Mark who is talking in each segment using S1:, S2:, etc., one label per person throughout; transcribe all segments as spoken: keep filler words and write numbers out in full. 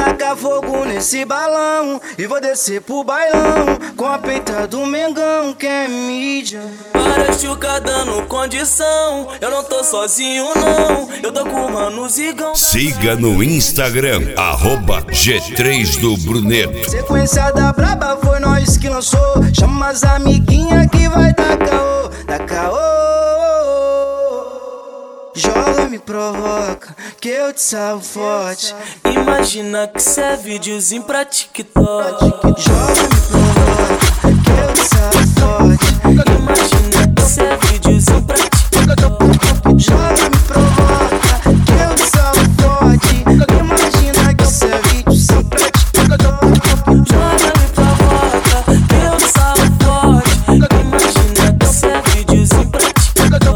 S1: tacar fogo nesse balão e vou descer pro bailão com a peita do Mengão, que é mídia.
S2: Para chuca dando condição, eu não tô sozinho não, eu tô com o mano Zigão.
S3: Siga no Instagram, arroba G três do Bruneto.
S1: Sequência da braba foi nós que lançou. Chama as amiguinhas que vai dar caô, dar caô. Joga, me provoca, que eu te salvo forte.
S2: Imagina que cê é videozinho pra TikTok.
S1: Joga, me provoca, que eu te salvo forte.
S2: Imagina que cê é videozinho pra TikTok.
S1: Joga, me provoca, que eu te salvo forte. Imagina que cê é videozinho pra TikTok.
S2: Joga, me provoca, que eu te salvo forte. Imagina que cê é videozinho pra TikTok.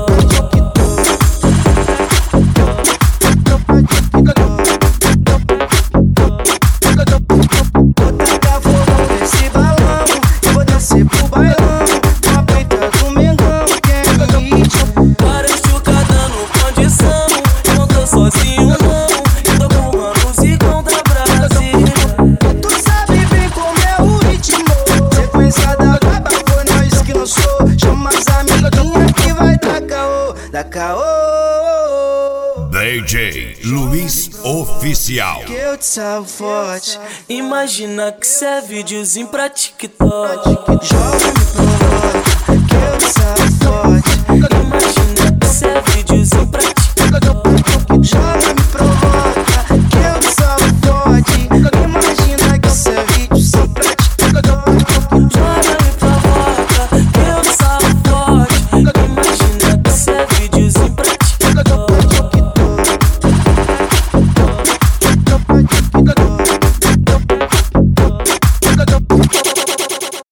S2: Sozinho não, eu tô com o mano Zigão da Brasília.
S1: Tu sabe bem como é o ritmo. Sequência da braba foi nós que lançou. Chama as amiguinhas que vai dar caô, dar caô.
S3: D J Luiz Oficial.
S1: Que eu te salvo forte.
S2: Imagina que cê é videozinho pra TikTok.
S1: Joga, me provoca, que eu te salvo forte.